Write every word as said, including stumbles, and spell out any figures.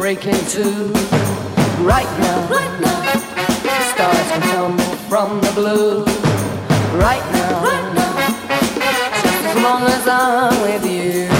break into. Right now, right now, the stars can tumble from the blue. Right now, right now, just as long as I'm with you.